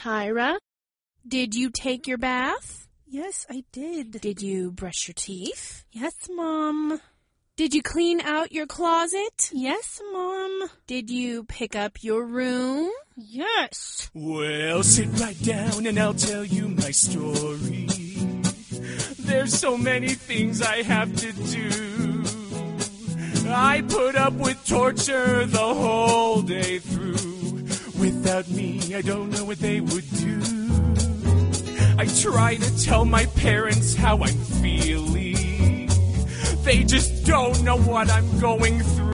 Tyra. Did you take your bath? Yes, I did. Did you brush your teeth? Yes, Mom. Did you clean out your closet? Yes, Mom. Did you pick up your room? Yes. Well, sit right down and I'll tell you my story. There's so many things I have to do. I put up with torture the whole day through. Without me, I don't know what they would do. I try to tell my parents how I'm feeling. They just don't know what I'm going through.